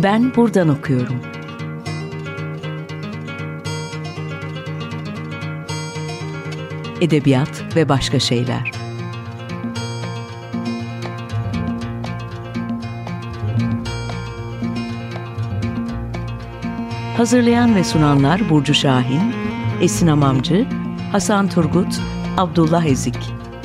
Ben buradan okuyorum. Edebiyat ve başka şeyler. Hazırlayan ve sunanlar Burcu Şahin, Esin Amamcı, Hasan Turgut, Abdullah Ezik.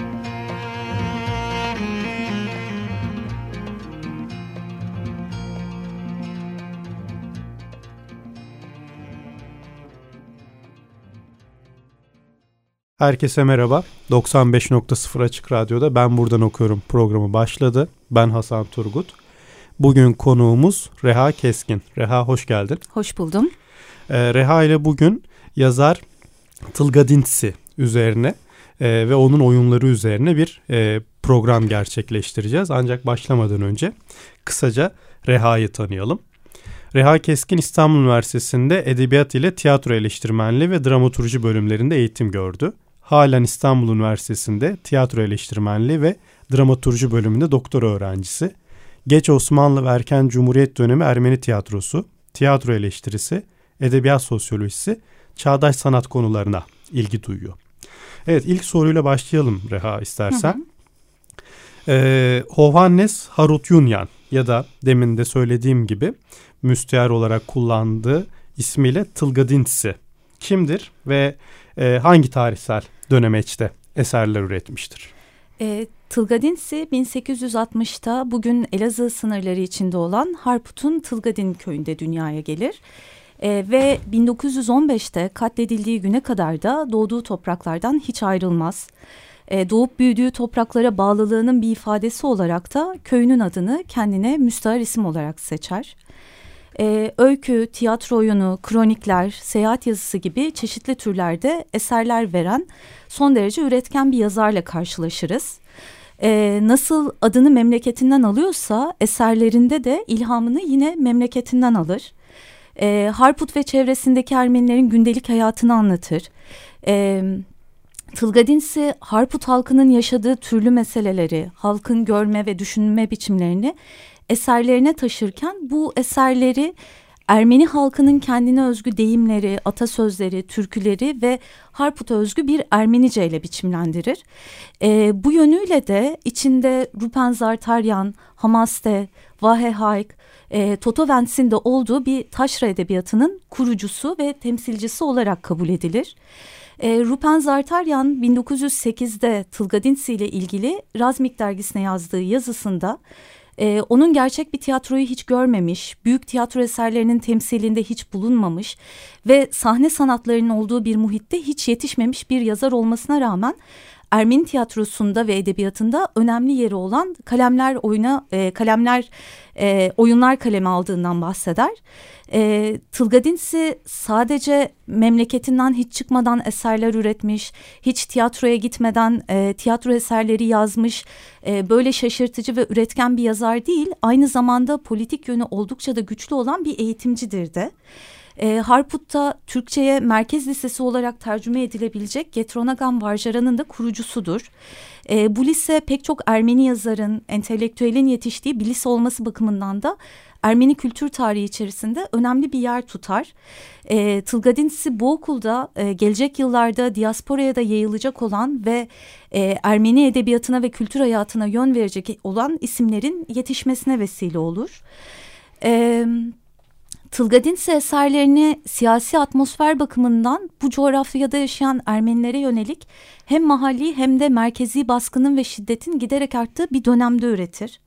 Herkese merhaba. 95.0 Açık Radyo'da Ben Buradan Okuyorum programı başladı. Ben Hasan Turgut. Bugün konuğumuz Reha Keskin. Reha, hoş geldin. Hoş buldum. Reha ile bugün yazar Tılgadintsi üzerine ve onun oyunları üzerine bir program gerçekleştireceğiz. Ancak başlamadan önce kısaca Reha'yı tanıyalım. Reha Keskin İstanbul Üniversitesi'nde edebiyat ile tiyatro eleştirmenliği ve dramaturji bölümlerinde eğitim gördü. Halen İstanbul Üniversitesi'nde tiyatro eleştirmenliği ve dramaturji bölümünde doktora öğrencisi. Geç Osmanlı ve erken Cumhuriyet dönemi Ermeni tiyatrosu, tiyatro eleştirisi, edebiyat sosyolojisi, çağdaş sanat konularına ilgi duyuyor. Evet, ilk soruyla başlayalım Reha, istersen. Hovhannes Harutyunyan ya da demin de söylediğim gibi müstehar olarak kullandığı ismiyle Tılgadintsi kimdir ve hangi tarihsel dönemeçte eserler üretmiştir? Tılgadintsi 1860'ta bugün Elazığ sınırları içinde olan Harput'un Tılgadin köyünde dünyaya gelir. Ve 1915'te katledildiği güne kadar da doğduğu topraklardan hiç ayrılmaz. Doğup büyüdüğü topraklara bağlılığının bir ifadesi olarak da köyünün adını kendine müstahar isim olarak seçer. Öykü, tiyatro oyunu, kronikler, seyahat yazısı gibi çeşitli türlerde eserler veren son derece üretken bir yazarla karşılaşırız. Nasıl adını memleketinden alıyorsa eserlerinde de ilhamını yine memleketinden alır. Harput ve çevresindeki Ermenilerin gündelik hayatını anlatır. Tılgadintsi Harput halkının yaşadığı türlü meseleleri, halkın görme ve düşünme biçimlerini eserlerine taşırken bu eserleri Ermeni halkının kendine özgü deyimleri, atasözleri, türküleri ve Harput'a özgü bir Ermenice ile biçimlendirir. Bu yönüyle de içinde Rupen Zartaryan, Hamaste, Vahe Hayk, Totovents'in de olduğu bir taşra edebiyatının kurucusu ve temsilcisi olarak kabul edilir. Rupen Zartaryan 1908'de Tılgadintsi ile ilgili Razmik dergisine yazdığı yazısında onun gerçek bir tiyatroyu hiç görmemiş, büyük tiyatro eserlerinin temsilinde hiç bulunmamış ve sahne sanatlarının olduğu bir muhitte hiç yetişmemiş bir yazar olmasına rağmen Ermeni tiyatrosunda ve edebiyatında önemli yeri olan oyunlar kaleme aldığından bahseder. Tılgadintsi sadece memleketinden hiç çıkmadan eserler üretmiş, hiç tiyatroya gitmeden tiyatro eserleri yazmış, böyle şaşırtıcı ve üretken bir yazar değil, aynı zamanda politik yönü oldukça da güçlü olan bir eğitimcidir de. Harput'ta Türkçe'ye merkez lisesi olarak tercüme edilebilecek Getronagan Varjaran'ın da kurucusudur. Bu lise pek çok Ermeni yazarın, entelektüelin yetiştiği bir lise olması bakımından da Ermeni kültür tarihi içerisinde önemli bir yer tutar. Tılgadintsi bu okulda gelecek yıllarda diasporaya da yayılacak olan ve Ermeni edebiyatına ve kültür hayatına yön verecek olan isimlerin yetişmesine vesile olur. Tılgadintsi eserlerini siyasi atmosfer bakımından bu coğrafyada yaşayan Ermenilere yönelik hem mahalli hem de merkezi baskının ve şiddetin giderek arttığı bir dönemde üretir.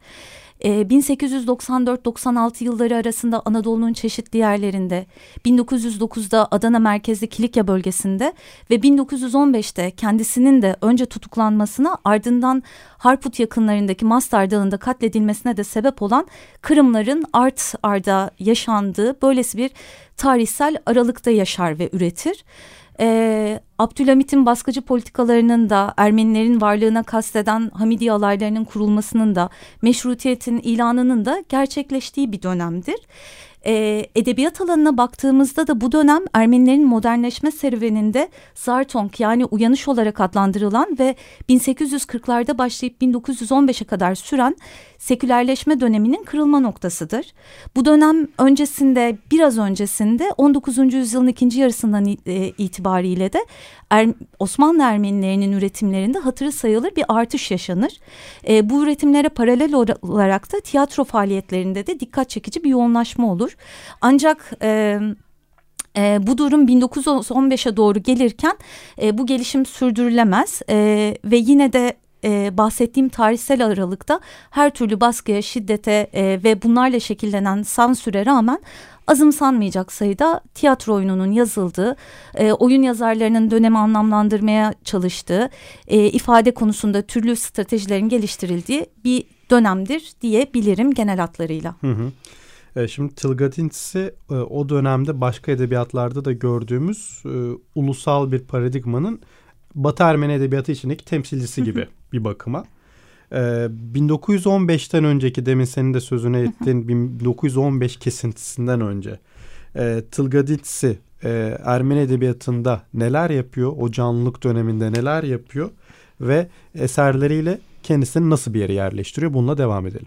1894-96 yılları arasında Anadolu'nun çeşitli yerlerinde, 1909'da Adana merkezli Kilikya bölgesinde ve 1915'te kendisinin de önce tutuklanmasına ardından Harput yakınlarındaki Mastar Dağı'nda katledilmesine de sebep olan kırımların art arda yaşandığı böylesi bir tarihsel aralıkta yaşar ve üretir. Abdülhamit'in baskıcı politikalarının da Ermenilerin varlığına kasteden Hamidiye alaylarının kurulmasının da meşrutiyetin ilanının da gerçekleştiği bir dönemdir. Edebiyat alanına baktığımızda da bu dönem Ermenilerin modernleşme serüveninde Zartong yani uyanış olarak adlandırılan ve 1840'larda başlayıp 1915'e kadar süren sekülerleşme döneminin kırılma noktasıdır. Bu dönem öncesinde, biraz öncesinde 19. yüzyılın ikinci yarısından itibariyle de Osmanlı Ermenilerinin üretimlerinde hatırı sayılır bir artış yaşanır. Bu üretimlere paralel olarak da tiyatro faaliyetlerinde de dikkat çekici bir yoğunlaşma olur. Ancak bu durum 1915'e doğru gelirken bu gelişim sürdürülemez ve yine de bahsettiğim tarihsel aralıkta her türlü baskıya, şiddete ve bunlarla şekillenen sansüre rağmen azımsanmayacak sayıda tiyatro oyununun yazıldığı, oyun yazarlarının dönemi anlamlandırmaya çalıştığı, ifade konusunda türlü stratejilerin geliştirildiği bir dönemdir diyebilirim genel hatlarıyla. Şimdi Tılgadinsi o dönemde başka edebiyatlarda da gördüğümüz ulusal bir paradigmanın Batı Ermeni edebiyatı içindeki temsilcisi gibi bir bakıma. 1915'ten önceki, demin senin de sözüne ettiğin 1915 kesintisinden önce Tılgadinsi Ermeni edebiyatında neler yapıyor? O canlılık döneminde neler yapıyor? Ve eserleriyle kendisini nasıl bir yere yerleştiriyor? Bununla devam edelim.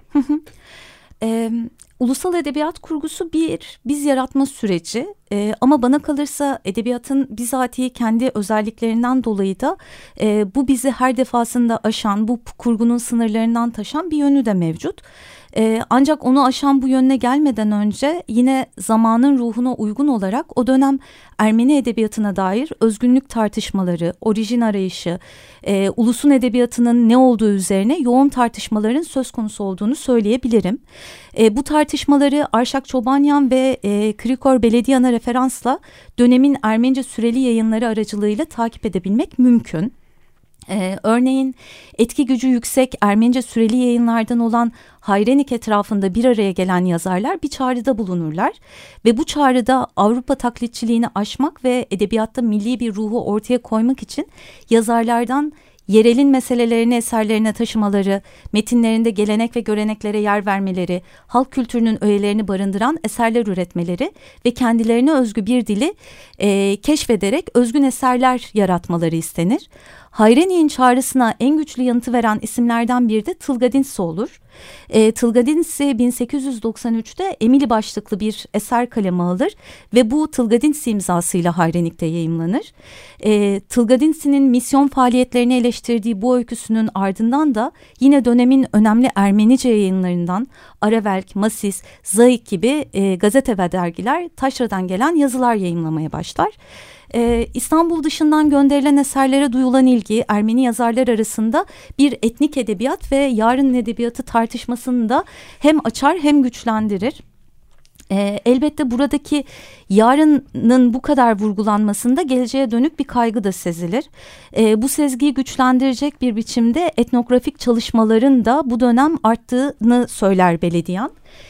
Ulusal edebiyat kurgusu bir biz yaratma süreci ama bana kalırsa edebiyatın bizatihi kendi özelliklerinden dolayı da bu bizi her defasında aşan, bu kurgunun sınırlarından taşan bir yönü de mevcut. Ancak onu aşan bu yönüne gelmeden önce yine zamanın ruhuna uygun olarak o dönem Ermeni edebiyatına dair özgünlük tartışmaları, orijin arayışı, ulusun edebiyatının ne olduğu üzerine yoğun tartışmaların söz konusu olduğunu söyleyebilirim. Bu tartışmaları Arşak Çobanyan ve Krikor Belediyan'a referansla dönemin Ermenice süreli yayınları aracılığıyla takip edebilmek mümkün. Örneğin etki gücü yüksek Ermenice süreli yayınlardan olan Hayrenik etrafında bir araya gelen yazarlar bir çağrıda bulunurlar ve bu çağrıda Avrupa taklitçiliğini aşmak ve edebiyatta milli bir ruhu ortaya koymak için yazarlardan yerelin meselelerini eserlerine taşımaları, metinlerinde gelenek ve göreneklere yer vermeleri, halk kültürünün öğelerini barındıran eserler üretmeleri ve kendilerine özgü bir dili keşfederek özgün eserler yaratmaları istenir. Hayrenik'in çağrısına en güçlü yanıtı veren isimlerden biri de Tılgadinsi olur. Tılgadinsi 1893'te Emili başlıklı bir eser kaleme alır ve bu Tılgadinsi imzasıyla Hayrenik'te yayımlanır. Tılgadinsi'nin misyon faaliyetlerini eleştirdiği bu öyküsünün ardından da yine dönemin önemli Ermenice yayınlarından Aravelk, Masis, Zaik gibi gazete ve dergiler taşradan gelen yazılar yayımlamaya başlar. İstanbul dışından gönderilen eserlere duyulan ilgi Ermeni yazarlar arasında bir etnik edebiyat ve yarın edebiyatı tartışmasını da hem açar hem güçlendirir. Elbette buradaki yarının bu kadar vurgulanmasında geleceğe dönük bir kaygı da sezilir. Bu sezgiyi güçlendirecek bir biçimde etnografik çalışmaların da bu dönem arttığını söyler Belediyan.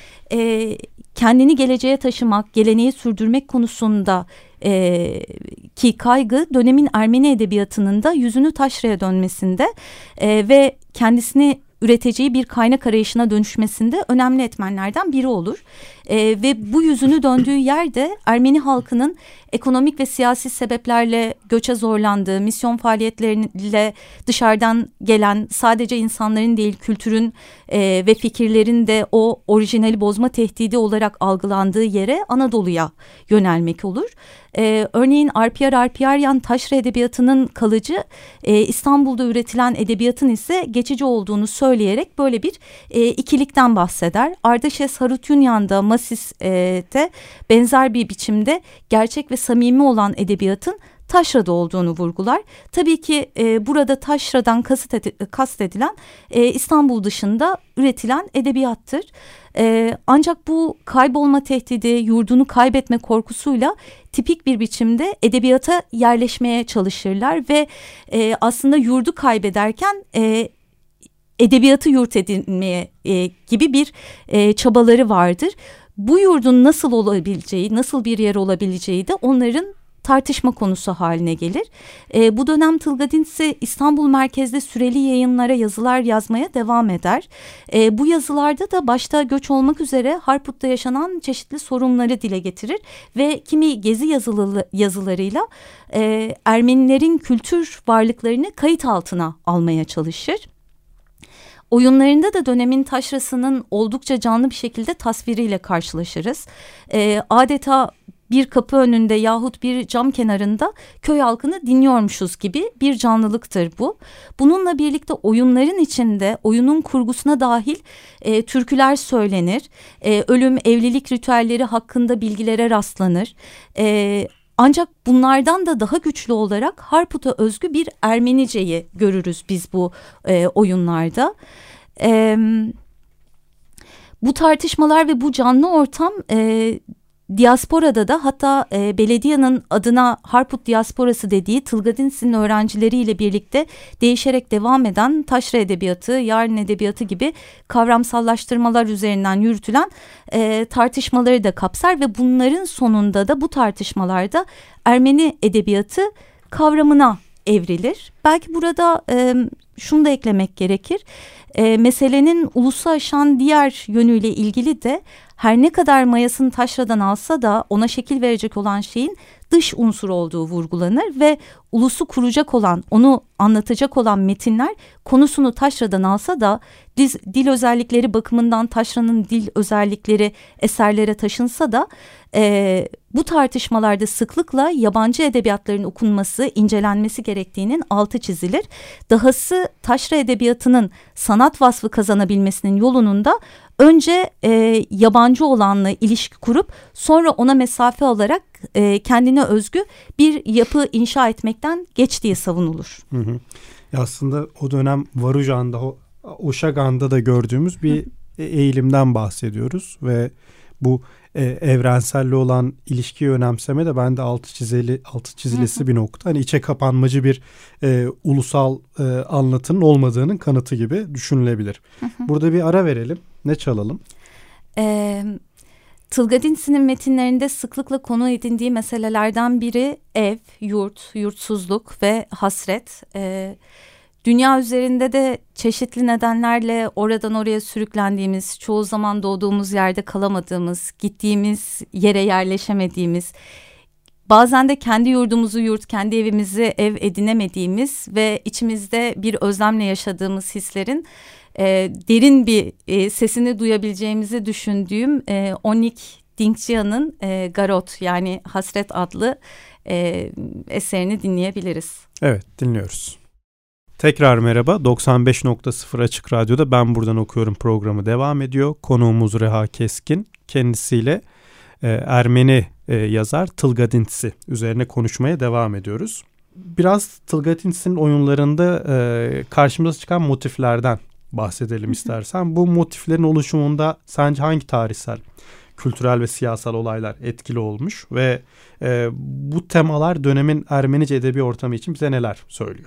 Kendini geleceğe taşımak, geleneği sürdürmek konusunda ki kaygı dönemin Ermeni edebiyatının da yüzünü taşraya dönmesinde ve kendisini üreteceği bir kaynak arayışına dönüşmesinde önemli etmenlerden biri olur. Ve bu yüzünü döndüğü yerde Ermeni halkının ekonomik ve siyasi sebeplerle göçe zorlandığı, misyon faaliyetleriyle dışarıdan gelen sadece insanların değil kültürün ve fikirlerin de o orijinali bozma tehdidi olarak algılandığı yere Anadolu'ya yönelmek olur. Örneğin Arpiyaryan taşra edebiyatının kalıcı, İstanbul'da üretilen edebiyatın ise geçici olduğunu söyleyerek böyle bir ikilikten bahseder. Ardaşes Harutyunyan'da, Masis'te benzer bir biçimde gerçek ve samimi olan edebiyatın taşrada olduğunu vurgular. Tabii ki burada taşradan kastedilen İstanbul dışında üretilen edebiyattır. Ancak bu kaybolma tehdidi, yurdunu kaybetme korkusuyla tipik bir biçimde edebiyata yerleşmeye çalışırlar ve aslında yurdu kaybederken edebiyatı yurt edinmeye gibi bir çabaları vardır. Bu yurdun nasıl olabileceği, nasıl bir yer olabileceği de onların tartışma konusu haline gelir. Bu dönem Tılgadinsi İstanbul merkezli süreli yayınlara yazılar yazmaya devam eder. Bu yazılarda da başta göç olmak üzere Harput'ta yaşanan çeşitli sorunları dile getirir ve kimi gezi yazılarıyla Ermenilerin kültür varlıklarını kayıt altına almaya çalışır. Oyunlarında da dönemin taşrasının oldukça canlı bir şekilde tasviriyle karşılaşırız. Adeta bir kapı önünde yahut bir cam kenarında köy halkını dinliyormuşuz gibi bir canlılıktır bu. Bununla birlikte oyunların içinde oyunun kurgusuna dahil türküler söylenir. Ölüm, evlilik ritüelleri hakkında bilgilere rastlanır. Ancak bunlardan da daha güçlü olarak Harput'a özgü bir Ermeniceyi görürüz biz bu oyunlarda. Bu tartışmalar ve bu canlı ortam diasporada da, hatta belediyenin adına Harput diasporası dediği Tılgadinsi'nin öğrencileriyle birlikte değişerek devam eden taşra edebiyatı, yarın edebiyatı gibi kavramsallaştırmalar üzerinden yürütülen tartışmaları da kapsar ve bunların sonunda da bu tartışmalarda Ermeni edebiyatı kavramına evrilir. Belki burada şunu da eklemek gerekir. Meselenin ulusu aşan diğer yönüyle ilgili de her ne kadar mayasını taşradan alsa da ona şekil verecek olan şeyin dış unsur olduğu vurgulanır ve ulusu kuracak olan, onu anlatacak olan metinler konusunu taşradan alsa da dil özellikleri bakımından taşranın dil özellikleri eserlere taşınsa da bu tartışmalarda sıklıkla yabancı edebiyatların okunması, incelenmesi gerektiğinin altı çizilir. Dahası taşra edebiyatının sanat vasfı kazanabilmesinin yolunun da önce yabancı olanla ilişki kurup sonra ona mesafe alarak kendine özgü bir yapı inşa etmekten geçtiği savunulur. Hı hı. Aslında o dönem Varujan'da, Oşagan'da da gördüğümüz bir eğilimden bahsediyoruz ve bu evrenselle olan ilişkiyi önemseme de bende altı çizilisi bir nokta. Hani içe kapanmacı bir ulusal anlatının olmadığının kanıtı gibi düşünülebilir. Burada bir ara verelim. Ne çalalım? Tılgadinsi'nin metinlerinde sıklıkla konu edindiği meselelerden biri ev, yurt, yurtsuzluk ve hasret. Dünya üzerinde de çeşitli nedenlerle oradan oraya sürüklendiğimiz, çoğu zaman doğduğumuz yerde kalamadığımız, gittiğimiz yere yerleşemediğimiz, bazen de kendi yurdumuzu yurt, kendi evimizi ev edinemediğimiz ve içimizde bir özlemle yaşadığımız hislerin derin bir sesini duyabileceğimizi düşündüğüm Onik Dingjia'nın Garot, yani Hasret adlı eserini dinleyebiliriz. Evet, dinliyoruz. Tekrar merhaba. 95.0 Açık Radyo'da Ben Buradan Okuyorum programı devam ediyor. Konuğumuz Reha Keskin. Kendisiyle Ermeni yazar Tılgadinsi üzerine konuşmaya devam ediyoruz. Biraz Tılgadinsi'nin oyunlarında karşımıza çıkan motiflerden bahsedelim istersen. Bu motiflerin oluşumunda sence hangi tarihsel, kültürel ve siyasal olaylar etkili olmuş ve bu temalar dönemin Ermenice edebi ortamı için bize neler söylüyor?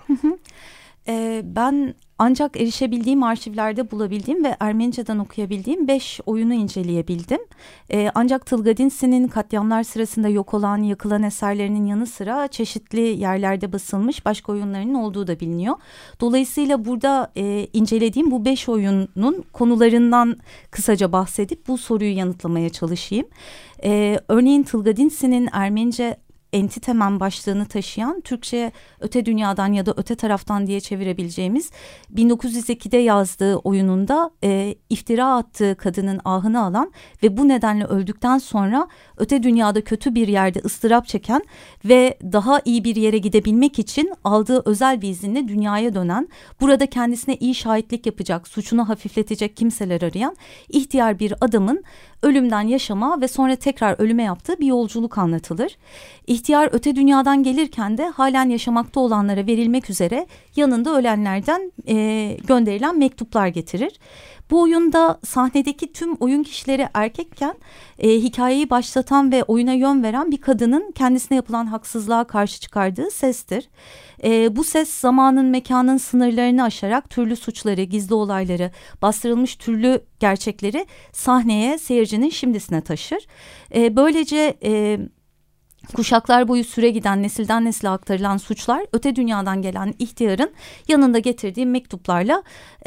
Ben ancak erişebildiğim arşivlerde bulabildiğim ve Ermenice'den okuyabildiğim 5 oyunu inceleyebildim. Ancak Tılgadinsi'nin katliamlar sırasında yok olan, yakılan eserlerinin yanı sıra çeşitli yerlerde basılmış başka oyunlarının olduğu da biliniyor. Dolayısıyla burada incelediğim bu 5 oyunun konularından kısaca bahsedip bu soruyu yanıtlamaya çalışayım. Örneğin Tılgadinsi'nin Ermenice Entitemen başlığını taşıyan, Türkçe'ye Öte Dünyadan ya da Öte Taraftan diye çevirebileceğimiz 1902'de yazdığı oyununda iftira attığı kadının ahını alan ve bu nedenle öldükten sonra öte dünyada kötü bir yerde ıstırap çeken ve daha iyi bir yere gidebilmek için aldığı özel bir izinle dünyaya dönen, burada kendisine iyi şahitlik yapacak, suçunu hafifletecek kimseler arayan ihtiyar bir adamın ölümden yaşama ve sonra tekrar ölüme yaptığı bir yolculuk anlatılır. İhtiyar öte dünyadan gelirken de halen yaşamakta olanlara verilmek üzere yanında ölenlerden gönderilen mektuplar getirir. Bu oyunda sahnedeki tüm oyun kişileri erkekken hikayeyi başlatan ve oyuna yön veren bir kadının kendisine yapılan haksızlığa karşı çıkardığı sestir. Bu ses zamanın, mekanın sınırlarını aşarak türlü suçları, gizli olayları, bastırılmış türlü gerçekleri sahneye, seyircinin şimdisine taşır. Böylece Kuşaklar boyu süre giden, nesilden nesile aktarılan suçlar öte dünyadan gelen ihtiyarın yanında getirdiği mektuplarla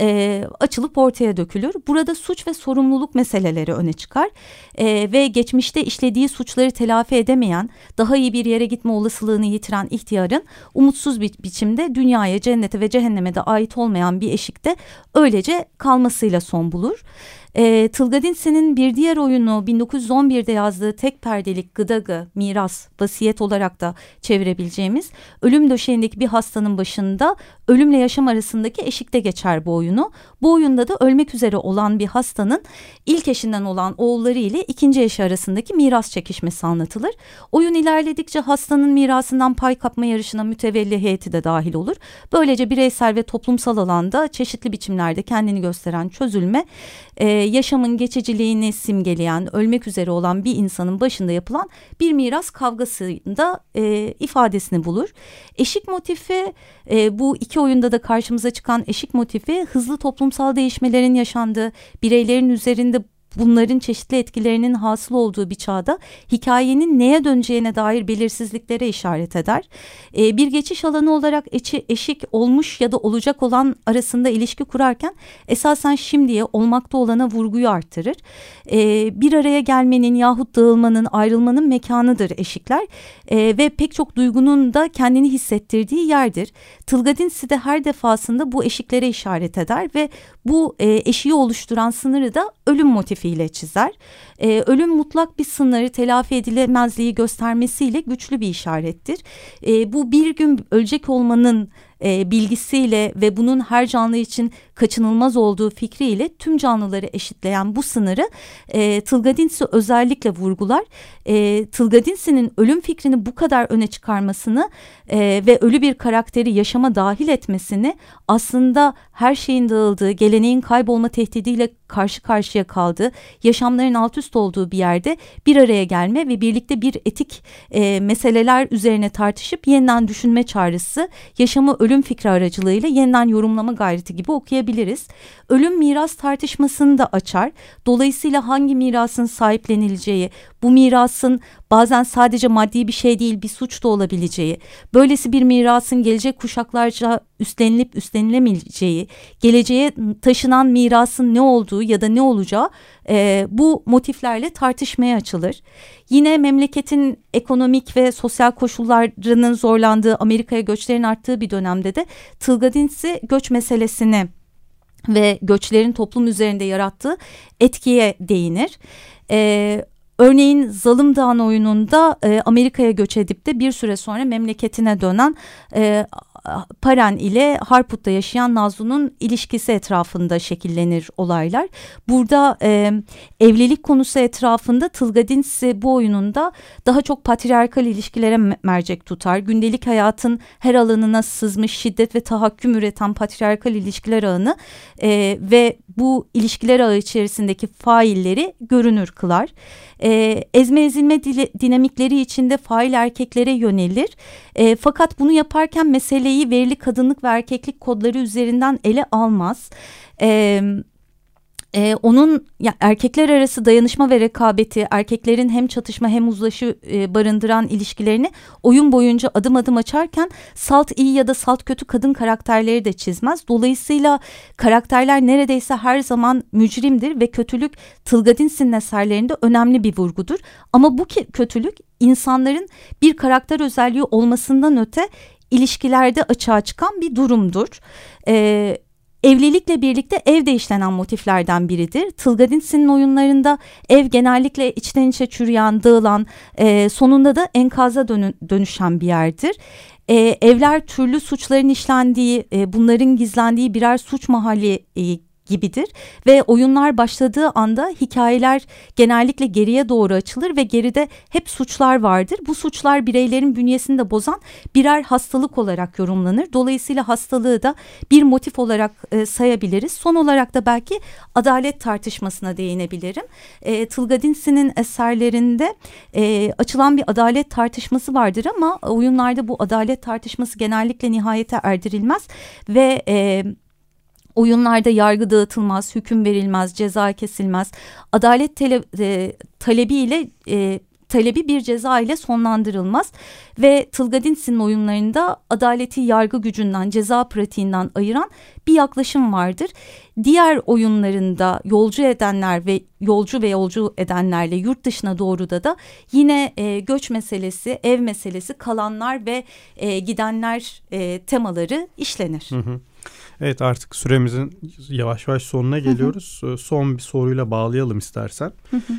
açılıp ortaya dökülür. Burada suç ve sorumluluk meseleleri öne çıkar ve geçmişte işlediği suçları telafi edemeyen, daha iyi bir yere gitme olasılığını yitiren ihtiyarın umutsuz bir biçimde dünyaya, cennete ve cehenneme de ait olmayan bir eşikte öylece kalmasıyla son bulur. Tılgadinsky'nin bir diğer oyunu 1911'de yazdığı tek perdelik Gıdagı, miras, vasiyet olarak da çevirebileceğimiz ölüm döşeğindeki bir hastanın başında ölümle yaşam arasındaki eşikte geçer bu oyunu. Bu oyunda da ölmek üzere olan bir hastanın ilk eşinden olan oğulları ile ikinci eşi arasındaki miras çekişmesi anlatılır. Oyun ilerledikçe hastanın mirasından pay kapma yarışına mütevelli heyeti de dahil olur. Böylece bireysel ve toplumsal alanda çeşitli biçimlerde kendini gösteren çözülme, yaşamın geçiciliğini simgeleyen, ölmek üzere olan bir insanın başında yapılan bir miras kavgasında ifadesini bulur. Eşik motifi, bu iki oyunda da karşımıza çıkan eşik motifi, hızlı toplumsal değişmelerin yaşandığı, bireylerin üzerinde bunların çeşitli etkilerinin hasıl olduğu bir çağda hikayenin neye döneceğine dair belirsizliklere işaret eder. Bir geçiş alanı olarak eşik olmuş ya da olacak olan arasında ilişki kurarken esasen şimdiye, olmakta olana vurguyu arttırır. Bir araya gelmenin yahut dağılmanın, ayrılmanın mekanıdır eşikler ve pek çok duygunun da kendini hissettirdiği yerdir. Tılgadinsky de her defasında bu eşiklere işaret eder ve bu eşiği oluşturan sınırı da ölüm motifiyle çizer. Ölüm mutlak bir sınırı, telafi edilemezliği göstermesiyle güçlü bir işarettir. Bu bir gün ölecek olmanın bilgisiyle ve bunun her canlı için kaçınılmaz olduğu fikriyle tüm canlıları eşitleyen bu sınırı Tılgadinsky özellikle vurgular. Tılgadinski'nin ölüm fikrini bu kadar öne çıkarmasını ve ölü bir karakteri yaşama dahil etmesini, aslında her şeyin dağıldığı, geleneğin kaybolma tehdidiyle karşı karşıya kaldığı, yaşamların alt üst olduğu bir yerde bir araya gelme ve birlikte bir etik meseleler üzerine tartışıp yeniden düşünme çağrısı, yaşamı ölüm fikri aracılığıyla yeniden yorumlama gayreti gibi okuyabiliriz. Ölüm miras tartışmasını da açar. Dolayısıyla hangi mirasın sahiplenileceği, bu mirasın bazen sadece maddi bir şey değil, bir suç da olabileceği, böylesi bir mirasın gelecek kuşaklarca üstlenilip üstlenilemeyeceği, geleceğe taşınan mirasın ne olduğu ya da ne olacağı bu motiflerle tartışmaya açılır. Yine memleketin ekonomik ve sosyal koşullarının zorlandığı, Amerika'ya göçlerin arttığı bir dönemde de Tılgadinsky göç meselesini ve göçlerin toplum üzerinde yarattığı etkiye değinir. Örneğin Zalım Dağın oyununda Amerika'ya göç edip de bir süre sonra memleketine dönen Paren ile Harput'ta yaşayan Nazlı'nın ilişkisi etrafında şekillenir olaylar. Burada evlilik konusu etrafında Tılgadinsky bu oyununda daha çok patriarkal ilişkilere mercek tutar. Gündelik hayatın her alanına sızmış şiddet ve tahakküm üreten patriarkal ilişkiler ağını ve bu ilişkiler ağı içerisindeki failleri görünür kılar. Ezme ezilme dinamikleri içinde fail erkeklere yönelir. Fakat bunu yaparken meseleyi verili kadınlık ve erkeklik kodları üzerinden ele almaz. Onun erkekler arası dayanışma ve rekabeti, erkeklerin hem çatışma hem uzlaşı barındıran ilişkilerini oyun boyunca adım adım açarken salt iyi ya da salt kötü kadın karakterleri de çizmez. Dolayısıyla karakterler neredeyse her zaman mücrimdir ve kötülük Tılgadinsky'nin eserlerinde önemli bir vurgudur. Ama bu kötülük insanların bir karakter özelliği olmasından öte ilişkilerde açığa çıkan bir durumdur. Evlilikle birlikte ev de işlenen motiflerden biridir. Tılgadinsky'nin oyunlarında ev genellikle içten içe çürüyen, dağılan, sonunda da enkaza dönüşen bir yerdir. Evler türlü suçların işlendiği, bunların gizlendiği birer suç mahalli gibidir ve oyunlar başladığı anda hikayeler genellikle geriye doğru açılır ve geride hep suçlar vardır. Bu suçlar bireylerin bünyesini de bozan birer hastalık olarak yorumlanır. Dolayısıyla hastalığı da bir motif olarak sayabiliriz. Son olarak da belki adalet tartışmasına değinebilirim. Tılgadinsky'nin eserlerinde açılan bir adalet tartışması vardır ama oyunlarda bu adalet tartışması genellikle nihayete erdirilmez ve oyunlarda yargı dağıtılmaz, hüküm verilmez, ceza kesilmez. Adalet talebiyle talebi bir ceza ile sonlandırılmaz ve Tılgadins'in oyunlarında adaleti yargı gücünden, ceza pratiğinden ayıran bir yaklaşım vardır. Diğer oyunlarında yolcu edenlerle yurt dışına doğru da yine göç meselesi, ev meselesi, kalanlar ve gidenler temaları işlenir. Hı hı. Evet, artık süremizin yavaş yavaş sonuna geliyoruz. Son bir soruyla bağlayalım istersen.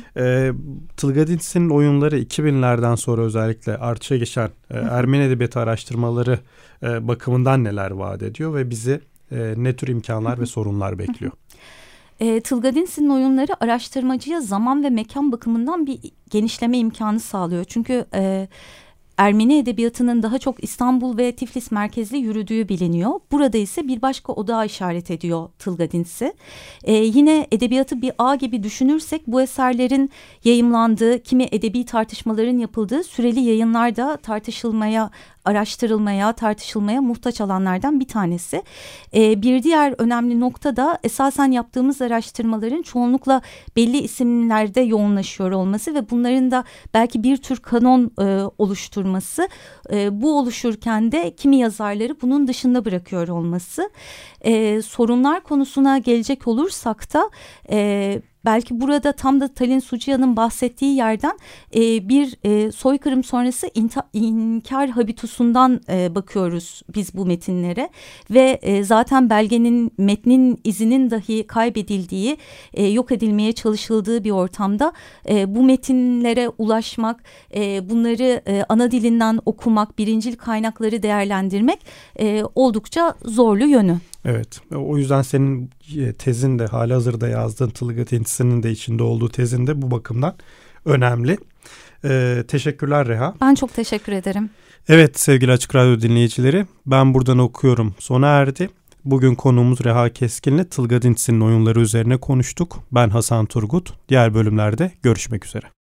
Tılgadins'in oyunları 2000'lerden sonra özellikle artışa geçen Ermeni edebiyatı araştırmaları bakımından neler vaat ediyor ve bizi ne tür imkanlar ve sorunlar bekliyor? Tılgadins'in oyunları araştırmacıya zaman ve mekan bakımından bir genişleme imkanı sağlıyor. Çünkü Ermeni edebiyatının daha çok İstanbul ve Tiflis merkezli yürüdüğü biliniyor. Burada ise bir başka odağa işaret ediyor Tılgadins'i. Yine edebiyatı bir ağ gibi düşünürsek bu eserlerin yayımlandığı, kimi edebi tartışmaların yapıldığı süreli yayınlarda araştırılmaya, tartışılmaya muhtaç alanlardan bir tanesi. Bir diğer önemli nokta da esasen yaptığımız araştırmaların çoğunlukla belli isimlerde yoğunlaşıyor olması ve bunların da belki bir tür kanon oluşturması. Bu oluşurken de kimi yazarları bunun dışında bırakıyor olması. Sorunlar konusuna gelecek olursak da belki burada tam da Talin Suciya'nın bahsettiği yerden bir soykırım sonrası inkar habitusundan bakıyoruz biz bu metinlere ve zaten metnin izinin dahi kaybedildiği, yok edilmeye çalışıldığı bir ortamda bu metinlere ulaşmak, bunları ana dilinden okumak, birincil kaynakları değerlendirmek oldukça zorlu yönü. Evet, o yüzden senin tezin de halihazırda yazdığın Tılgadins'in de içinde olduğu tezin de bu bakımdan önemli. Teşekkürler Reha. Ben çok teşekkür ederim. Evet sevgili Açık Radyo dinleyicileri, Ben Buradan Okuyorum sona erdi. Bugün konuğumuz Reha Keskin'le Tılgadins'in oyunları üzerine konuştuk. Ben Hasan Turgut. Diğer bölümlerde görüşmek üzere.